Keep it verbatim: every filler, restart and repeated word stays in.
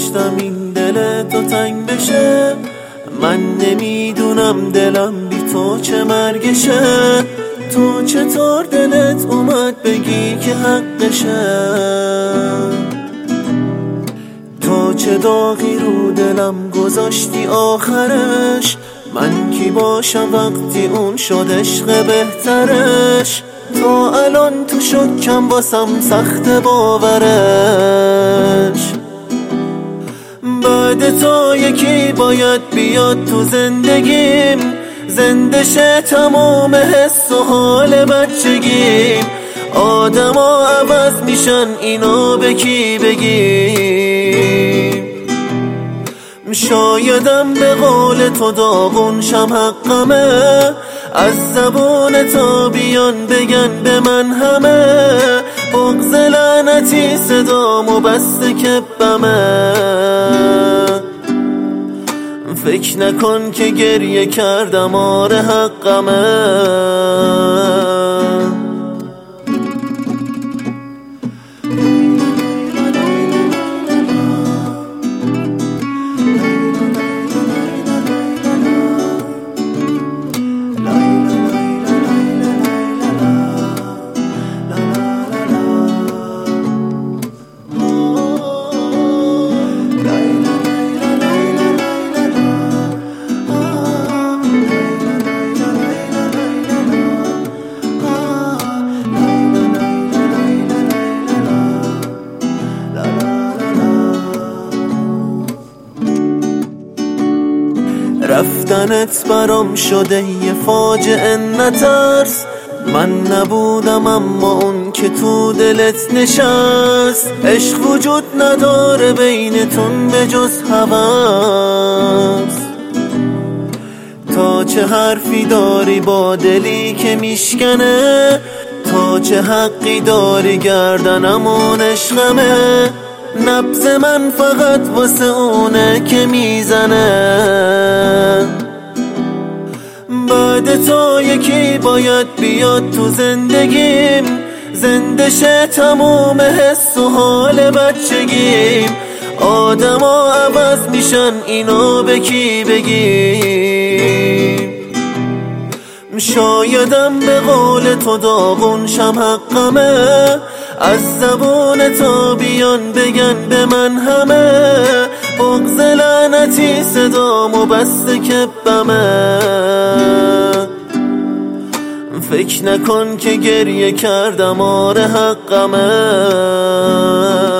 نداشتم این دل تو تنگ بشه. من نمیدونم دلم بی تو چه مرگشه. تو چطور دلت اومد بگی که حقشه؟ تو چه داغی رو دلم گذاشتی آخرش؟ من کی باشم وقتی اون شد عشق بهترش؟ تا الان تو شکم واسم سخت باورش. بعد تو یکی باید بیاد تو زندگیم، زنده شه تمام حس و حال بچگیم. آدم ها عوض میشن اینو به کی بگیم؟ شایدم به قول تو داغون شم حقمه، از زبون تا بیان بگن به من همه. بغض لعنتی صدامو بسته که بمه. فکر نکن که گریه کردم آره حقمه. رفتنت برام شده یه فاجعه نترس. من نبودم اما اون که تو دلت نشست. عشق وجود نداره بینتون به جز هوس. تا چه حرفی داری با دلی که میشکنه؟ تا چه حقی داری گردنمون عشقمه؟ نبض من فقط واسه اونه که میزنه. بعد تو یکی باید بیاد تو زندگیم، زنده شه تموم حس و حال بچگیم. آدم ها عوض میشن اینو به کی بگیم؟ شایدم به قول تو داغون شم حقمه، از زبون تا بیان بگن به من همه. بغض لعنتی صدامو بسته که بمه. فکر نکن که گریه کردم آره حقمه.